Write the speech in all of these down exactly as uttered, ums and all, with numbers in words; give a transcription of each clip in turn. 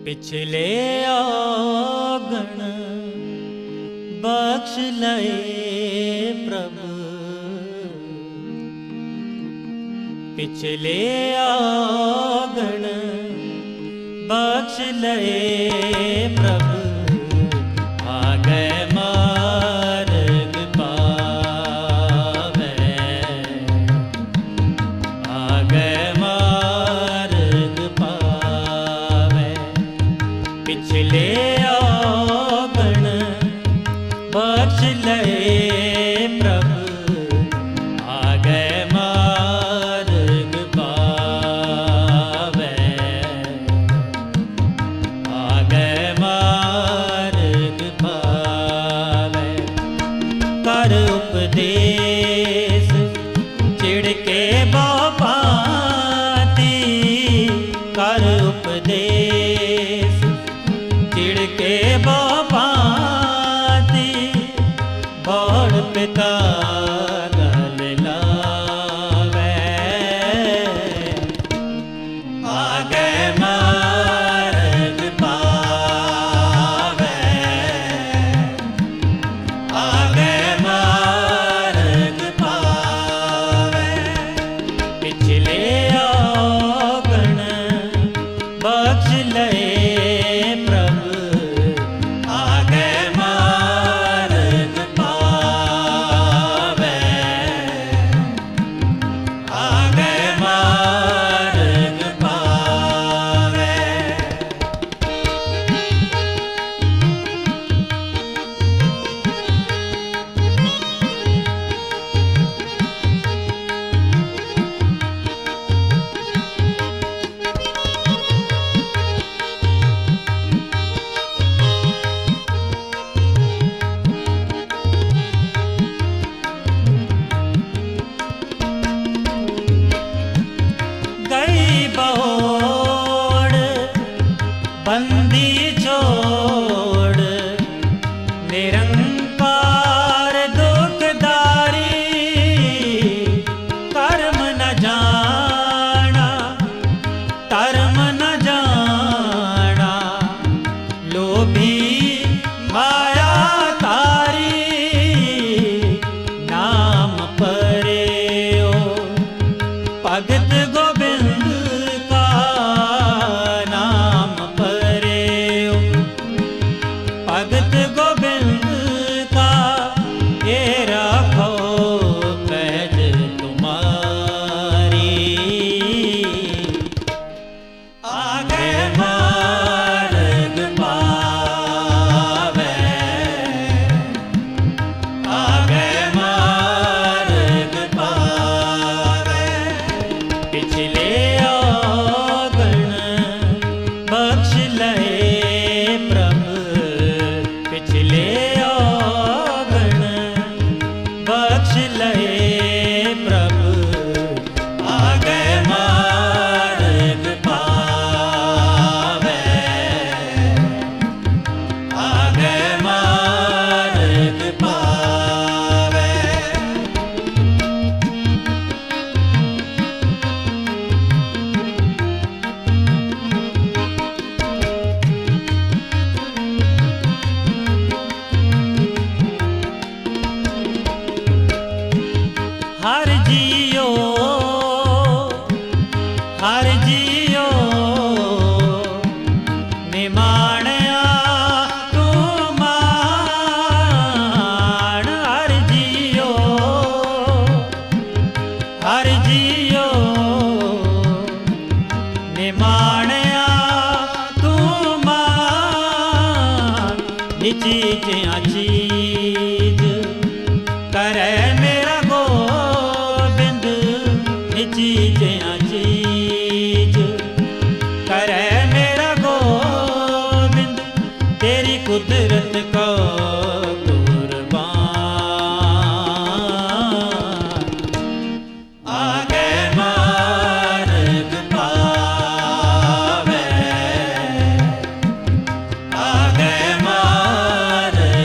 पिछले औगण बख्श लए प्रभु, पिछले औगण बख्श लए प्रभु, आ गए मार्ग पावे, आ गए मार्ग पावे। पिछले औगण बख्श लए प्रभु, आ गए मार्ग पावे, आ गए मार्ग पावे। कर उपदेश चिढ़ के बापाती, कर उपदेश चिढ़ के बापाती, बड़ पिता गल लावे, आ गए मार्ग पावे, आ गए मार्ग पावे। पिछले औगण बख्श लए प्रभु, आ गए मार्ग पावे, आ गए मार्ग पावे। गई बहोड़ बंदी छोड़, निरंकार दुखदारी, कर्म न जाना धर्म न जाना, लोभी माया तारी, नाम परेओ भगत गोविंद का, नाम परेओ भगत गोविंद का, ये रखो पैज तुम्हारी, आ गए मार्ग पावे, आ गए मार्ग पावे। पिछले औगण बख्श लए प्रभु, पिछले औगण बख्श लए प्रभु, आ गए मार्ग पावे, आ गए मार्ग पावे। हर जियो हर जियो निमाणया तू मान, हर जियो हर जियो निमाणया तू मान, निची जिया चीज करे मेरा गोबिंद, निची जिया चीज करे मेरा गोबिंद, तेरी कुदरत को कुर्बान, आ गए मार्ग पावे, आ गए मार्ग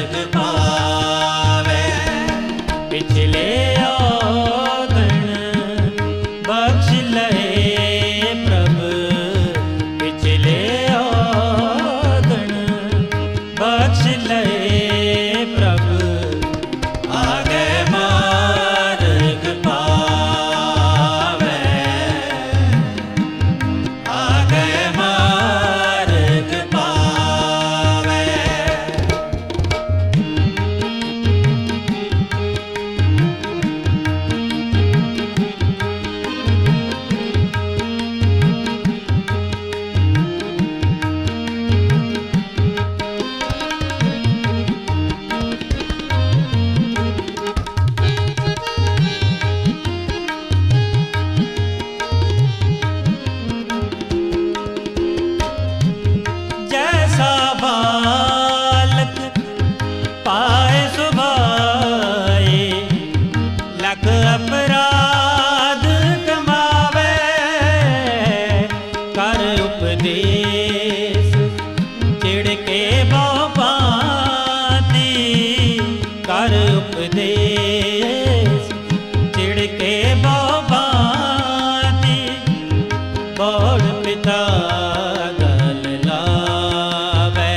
उपदेश चिड़ के बाती कर उपदेश चिड़ के बाती बड़ पिता गल लावे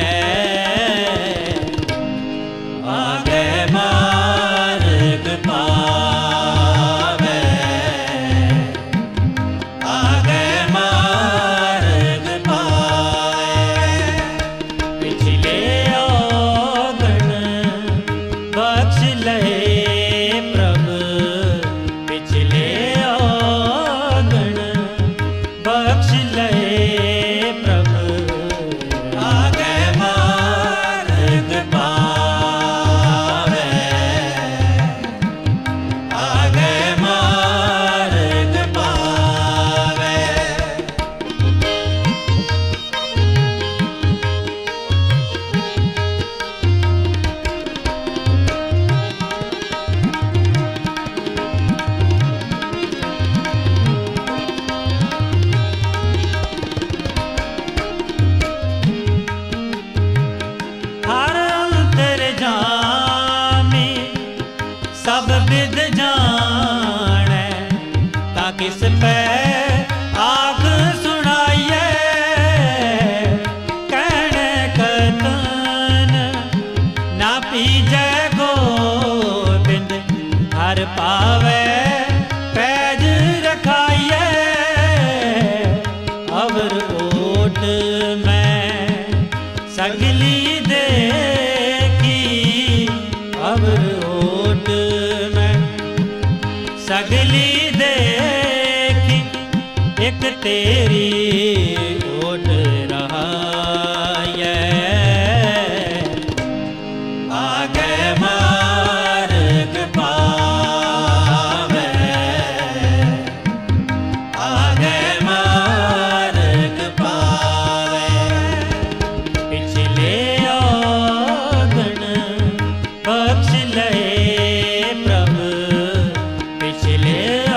आगे मार्ग पावे आगे मार्ग पाए पिछले औगण बख्श ले प्रभु पिछले औगण बख्श ले प्रभु आगे मार्ग पावे आगे मार्ग पावे हर अंतर जामी सब विद जाने ता किस पे आग सुनाइए कहने कतन ना पीजे गोबिंद हर पावे पैज रखाइए अवर ओट में सगली देखी अवर ओट में सगली देखी एक तेरी ओट रहा ये आगे मार्ग पावे आगे मार्ग पावे पिछले औगण बख्श ले प्रभु पिछले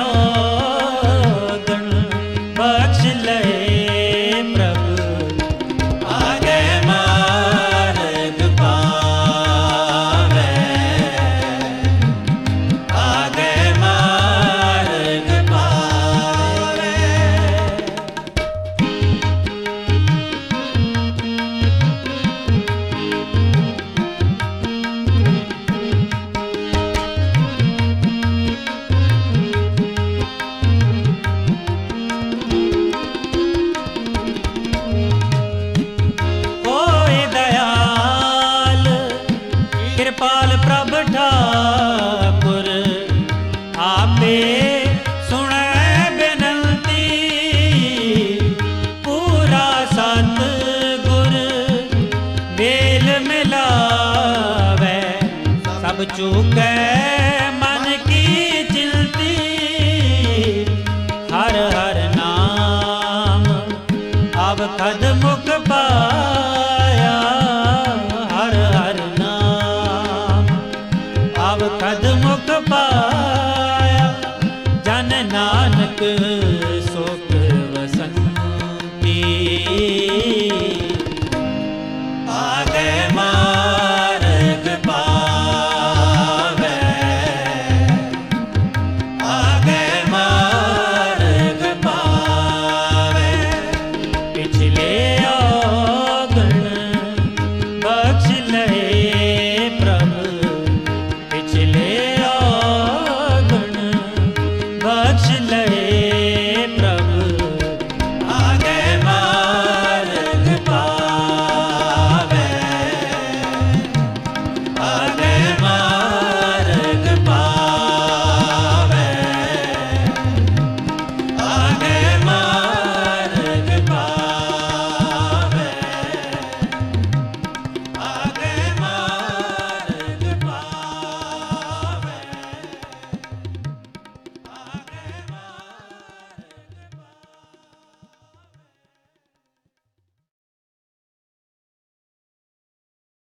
औगण बख्श ले प्रभु आगे मार्ग पावे आगे मार्ग पावे होए दयाल कृपाल प्रभ ठाकुर आपे सुने बेनंती पूरा सतगुर मेल मिलावे सब चूके मन की चिंती हर हर नाम अब खद मुख पाया हर हर नाम अब खद मुख पाया जन नानक सुख वसंती आगे मार्ग पावे आगे मार्ग पावे पिछले औगण बख्श ले प्रभु पिछले औगण बख्श ले